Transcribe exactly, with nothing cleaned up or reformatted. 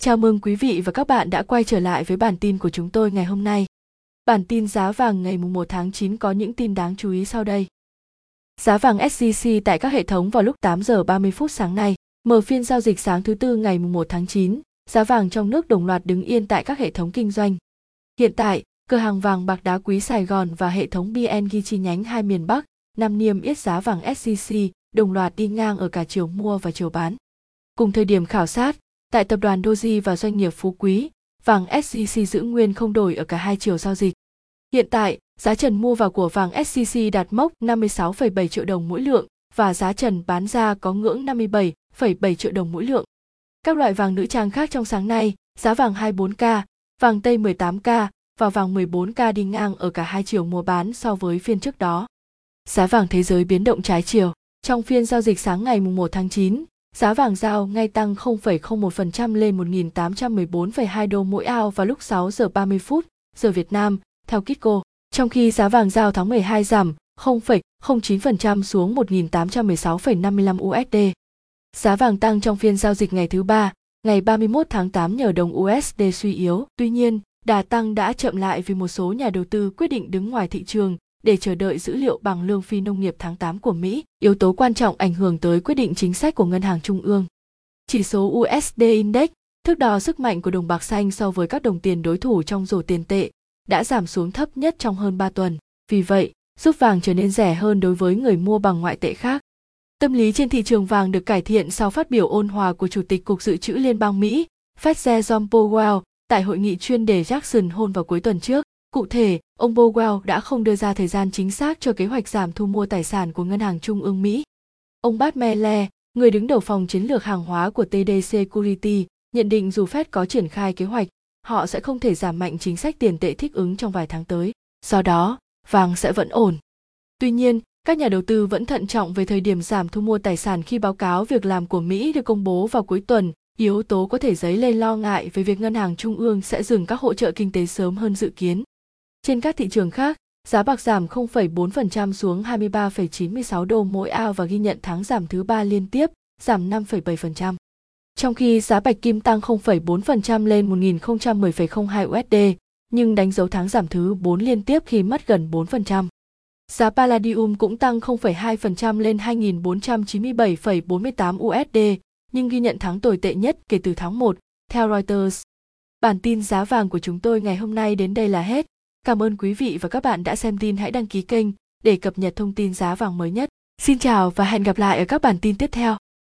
Chào mừng quý vị và các bạn đã quay trở lại với bản tin của chúng tôi ngày hôm nay. Bản tin giá vàng ngày mùng một tháng chín có những tin đáng chú ý sau đây. Giá vàng ét gi xê tại các hệ thống vào lúc tám giờ ba mươi phút sáng nay. Mở phiên giao dịch sáng thứ Tư ngày mùng một tháng chín, giá vàng trong nước đồng loạt đứng yên tại các hệ thống kinh doanh. Hiện tại, cửa hàng vàng bạc đá quý Sài Gòn và hệ thống bê en giê chi nhánh hai miền Bắc, Nam niêm yết giá vàng ét gi xê đồng loạt đi ngang ở cả chiều mua và chiều bán. Cùng thời điểm khảo sát, tại tập đoàn Doji và doanh nghiệp Phú Quý, vàng ét gi xê giữ nguyên không đổi ở cả hai chiều giao dịch. Hiện tại, giá trần mua vào của vàng ét gi xê đạt mốc năm mươi sáu phẩy bảy triệu đồng mỗi lượng và giá trần bán ra có ngưỡng năm mươi bảy phẩy bảy triệu đồng mỗi lượng. Các loại vàng nữ trang khác trong sáng nay, giá vàng hai mươi bốn ca, vàng tây mười tám ca và vàng mười bốn ca đi ngang ở cả hai chiều mua bán so với phiên trước đó. Giá vàng thế giới biến động trái chiều. Trong phiên giao dịch sáng ngày mùng một tháng chín, giá vàng giao ngay tăng không phẩy không một phần trăm lên một nghìn tám trăm mười bốn phẩy hai đô mỗi ounce vào lúc sáu giờ ba mươi phút giờ Việt Nam, theo Kitco. Trong khi giá vàng giao tháng mười hai giảm không phẩy không chín phần trăm xuống một nghìn tám trăm mười sáu phẩy năm mươi lăm u ét đê. Giá vàng tăng trong phiên giao dịch ngày thứ ba, ngày ba mươi mốt tháng tám nhờ đồng u ét đê suy yếu. Tuy nhiên, đà tăng đã chậm lại vì một số nhà đầu tư quyết định đứng ngoài thị trường để chờ đợi dữ liệu bảng lương phi nông nghiệp tháng tám của Mỹ, yếu tố quan trọng ảnh hưởng tới quyết định chính sách của Ngân hàng Trung ương. Chỉ số u ét đê Index, thước đo sức mạnh của đồng bạc xanh so với các đồng tiền đối thủ trong rổ tiền tệ, đã giảm xuống thấp nhất trong hơn ba tuần. Vì vậy, giúp vàng trở nên rẻ hơn đối với người mua bằng ngoại tệ khác. Tâm lý trên thị trường vàng được cải thiện sau phát biểu ôn hòa của Chủ tịch Cục Dự trữ Liên bang Mỹ, Fed Jerome Powell, tại hội nghị chuyên đề Jackson Hole vào cuối tuần trước. Cụ thể, ông Powell đã không đưa ra thời gian chính xác cho kế hoạch giảm thu mua tài sản của Ngân hàng Trung ương Mỹ. Ông Bart Mele, người đứng đầu phòng chiến lược hàng hóa của tê đê Security, nhận định dù Fed có triển khai kế hoạch, họ sẽ không thể giảm mạnh chính sách tiền tệ thích ứng trong vài tháng tới. Do đó, vàng sẽ vẫn ổn. Tuy nhiên, các nhà đầu tư vẫn thận trọng về thời điểm giảm thu mua tài sản khi báo cáo việc làm của Mỹ được công bố vào cuối tuần. Yếu tố có thể dấy lên lo ngại về việc Ngân hàng Trung ương sẽ dừng các hỗ trợ kinh tế sớm hơn dự kiến. Trên các thị trường khác, giá bạc giảm không phẩy bốn phần trăm xuống hai mươi ba phẩy chín mươi sáu đô mỗi ounce và ghi nhận tháng giảm thứ ba liên tiếp, giảm năm phẩy bảy phần trăm. Trong khi giá bạch kim tăng không phẩy bốn phần trăm lên một nghìn không trăm mười phẩy không hai u ét đê, nhưng đánh dấu tháng giảm thứ bốn liên tiếp khi mất gần bốn phần trăm. Giá palladium cũng tăng không phẩy hai phần trăm lên hai nghìn bốn trăm chín mươi bảy phẩy bốn mươi tám u ét đê, nhưng ghi nhận tháng tồi tệ nhất kể từ tháng một, theo Reuters. Bản tin giá vàng của chúng tôi ngày hôm nay đến đây là hết. Cảm ơn quý vị và các bạn đã xem tin. Hãy đăng ký kênh để cập nhật thông tin giá vàng mới nhất. Xin chào và hẹn gặp lại ở các bản tin tiếp theo.